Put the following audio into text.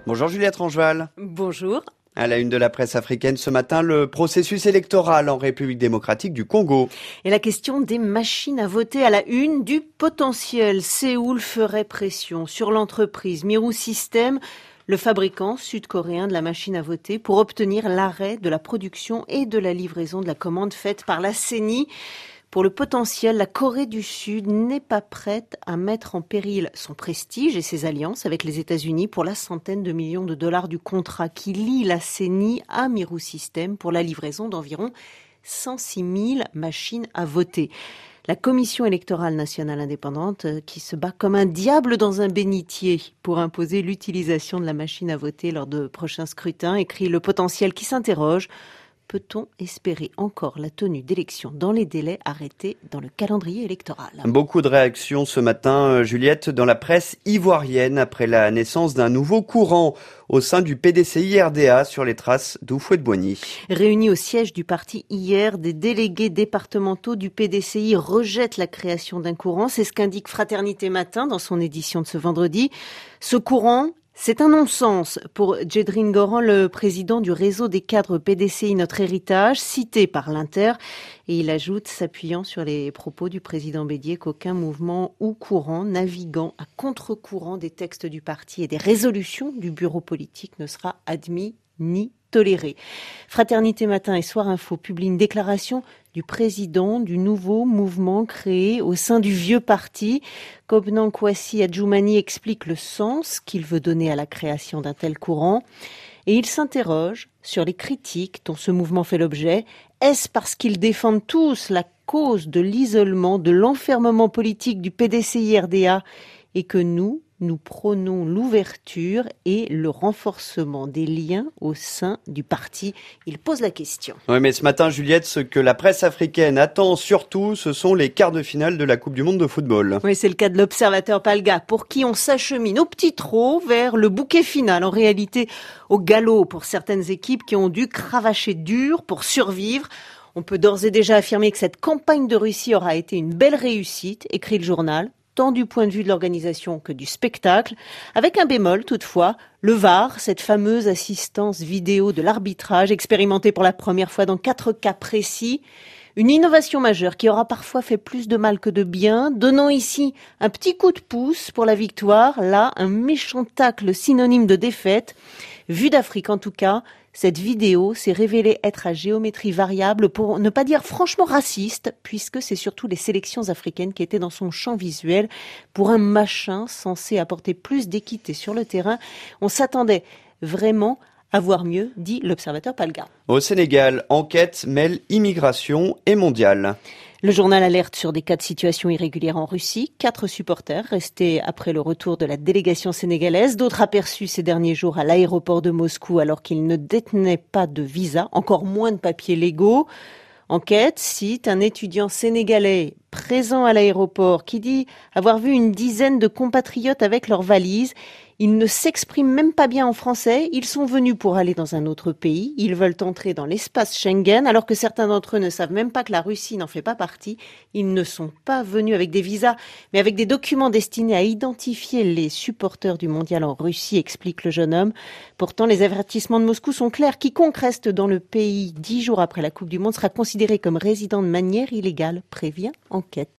Bonjour Juliette Rangeval. Bonjour. À la une de la presse africaine ce matin, le processus électoral en République démocratique du Congo. Et la question des machines à voter à la une du potentiel. Séoul ferait pression sur l'entreprise Miru System, le fabricant sud-coréen de la machine à voter, pour obtenir l'arrêt de la production et de la livraison de la commande faite par la CENI. Pour le potentiel, la Corée du Sud n'est pas prête à mettre en péril son prestige et ses alliances avec les États-Unis pour la centaine de millions de dollars du contrat qui lie la CENI à Miru System pour la livraison d'environ 106 000 machines à voter. La Commission électorale nationale indépendante qui se bat comme un diable dans un bénitier pour imposer l'utilisation de la machine à voter lors de prochains scrutins, écrit le potentiel qui s'interroge. Peut-on espérer encore la tenue d'élections dans les délais arrêtés dans le calendrier électoral? Beaucoup de réactions ce matin, Juliette, dans la presse ivoirienne après la naissance d'un nouveau courant au sein du PDCI-RDA sur les traces d'Houphouët-Boigny. Réunis au siège du parti hier, des délégués départementaux du PDCI rejettent la création d'un courant. C'est ce qu'indique Fraternité Matin dans son édition de ce vendredi. Ce courant, c'est un non-sens pour Djedrine Goran, le président du réseau des cadres PDCI Notre Héritage, cité par l'Inter. Et il ajoute, s'appuyant sur les propos du président Bédier, qu'aucun mouvement ou courant naviguant à contre-courant des textes du parti et des résolutions du bureau politique ne sera admis ni toléré. Fraternité Matin et Soir Info publient une déclaration du président du nouveau mouvement créé au sein du vieux parti. Kobnan Kwasi Adjoumani explique le sens qu'il veut donner à la création d'un tel courant. Et il s'interroge sur les critiques dont ce mouvement fait l'objet. Est-ce parce qu'ils défendent tous la cause de l'isolement, de l'enfermement politique du PDCI-RDA et que nous prônons l'ouverture et le renforcement des liens au sein du parti? Il pose la question. Oui, mais ce matin, Juliette, ce que la presse africaine attend surtout, ce sont les quarts de finale de la Coupe du Monde de football. Oui, c'est le cas de l'observateur Palga, pour qui on s'achemine au petit trot vers le bouquet final. En réalité, au galop pour certaines équipes qui ont dû cravacher dur pour survivre. On peut d'ores et déjà affirmer que cette campagne de Russie aura été une belle réussite, écrit le journal, tant du point de vue de l'organisation que du spectacle, avec un bémol toutefois, le VAR, cette fameuse assistance vidéo de l'arbitrage expérimentée pour la première fois dans 4 cas précis, une innovation majeure qui aura parfois fait plus de mal que de bien, donnant ici un petit coup de pouce pour la victoire, là un méchant tacle synonyme de défaite. Vue d'Afrique en tout cas, cette vidéo s'est révélée être à géométrie variable, pour ne pas dire franchement raciste, puisque c'est surtout les sélections africaines qui étaient dans son champ visuel pour un machin censé apporter plus d'équité sur le terrain. On s'attendait vraiment à voir mieux, dit l'observateur Palga. Au Sénégal, enquête mêle immigration et mondiale. Le journal alerte sur des cas de situation irrégulière en Russie. 4 supporters restés après le retour de la délégation sénégalaise. D'autres aperçus ces derniers jours à l'aéroport de Moscou alors qu'ils ne détenaient pas de visa, encore moins de papiers légaux. Enquête cite un étudiant sénégalais présent à l'aéroport qui dit avoir vu une dizaine de compatriotes avec leurs valises. Ils ne s'expriment même pas bien en français. Ils sont venus pour aller dans un autre pays. Ils veulent entrer dans l'espace Schengen, alors que certains d'entre eux ne savent même pas que la Russie n'en fait pas partie. Ils ne sont pas venus avec des visas, mais avec des documents destinés à identifier les supporters du mondial en Russie, explique le jeune homme. Pourtant, les avertissements de Moscou sont clairs. Quiconque reste dans le pays 10 jours après la Coupe du Monde sera considéré comme résident de manière illégale, prévient enquête.